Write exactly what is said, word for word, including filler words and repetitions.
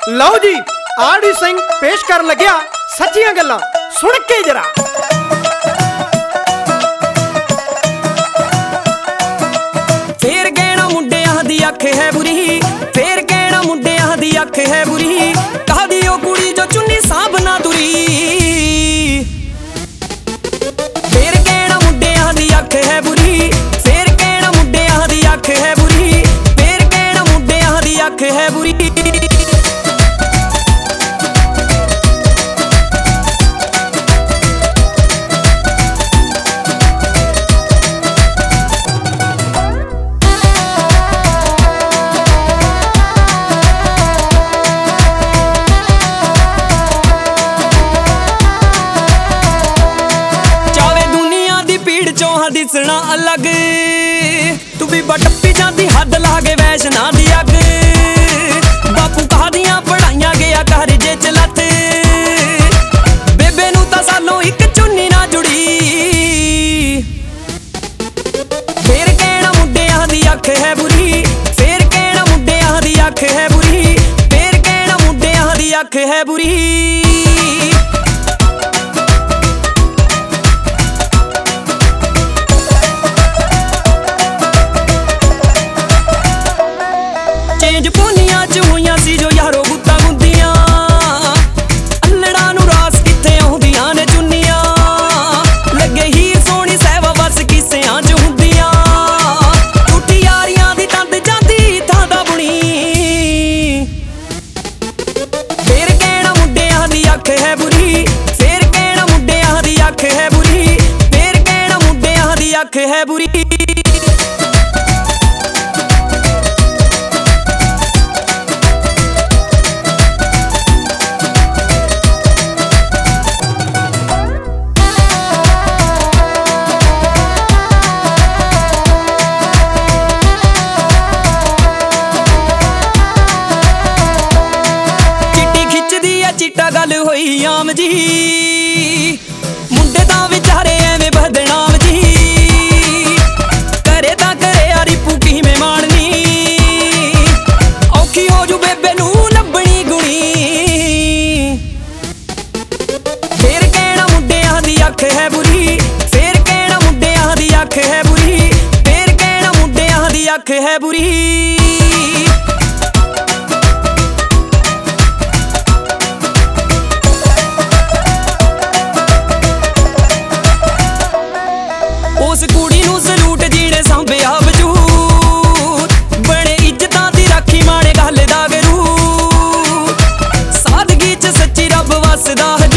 ਲਓ ਜੀ ਆੜੀ ਸਿੰਘ ਪੇਸ਼ ਕਰਨ ਲੱਗਿਆ ਸੱਚੀਆਂ ਗੱਲਾਂ ਸੁਣ ਕੇ ਜਰਾ। ਫੇਰ ਕਹਿਣਾ ਮੁੰਡਿਆਂ ਦੀ ਅੱਖ ਹੈ ਬੁਰੀ, ਫੇਰ ਕਹਿਣਾ ਮੁੰਡਿਆਂ ਦੀ ਅੱਖ ਹੈ ਬੁਰੀ, ਕਹਦੀ ਉਹ ਕੁੜੀ ਜੋ ਚੁੰਨੀ ਸਾਂਭ ਨਾ ਤੁਰੀ। ਫੇਰ ਕਹਿਣਾ ਮੁੰਡਿਆਂ ਦੀ ਅੱਖ ਹੈ ਬੁਰੀ, ਫੇਰ ਕਹਿਣਾ ਮੁੰਡਿਆਂ ਦੀ ਅੱਖ ਹੈ ਬੁਰੀ, ਫੇਰ ਕਹਿਣਾ ਮੁੰਡਿਆਂ ਦੀ ਅੱਖ ਹੈ ਬੁਰੀ। दिसना अलग तू भी बटप्पी जाती हद लागे वैशना दी अग। बापू कहा दियां पढ़ाइयां गया घर जे चलत, बेबे नू तां सालों इक चुन्नी ना जुड़ी। फेर कहना मुंडियां दी अख है बुरी, फेर कहना मुंडियां दी अख है बुरी, फेर कहना मुंडियां दी अख है बुरी। चेंज पोनिया च होइयां सी जो यारो गुत्ता गुंदियां, अल्लड़ा नू रास कित्थे आउंदियां ने चुन्नियां, लगे हीर सोहनी सहवा बस किस्सियां च हुंदियां, टुटी यारियां दी तंद जांदी थां दा बुणी। फेर कहना मुंडियां दी अख है बुरी, फेर कहना मुंडियां दी अख है बुरी, फेर कहना मुंडियां दी अख है बुरी। चिट्टा गल होई आम जी, मुंडे तां विचारे एवें बदनाम जी, करे तां करे यारी भूखी में मारनी, औखी हो जू बेबे नू लभनी गुणी। फेर कहना मुंडियां दी अख है बुरी, फेर कहना मुंडियां दी अख है बुरी, फेर कहना मुंडियां दी अख है बुरी। उस कुड़ी नू सलूट जीने सांभिया वजूद, बड़े इज्जतां दी राखी माणे गल दा गरूर, सादगी च सच्ची रब वसदा।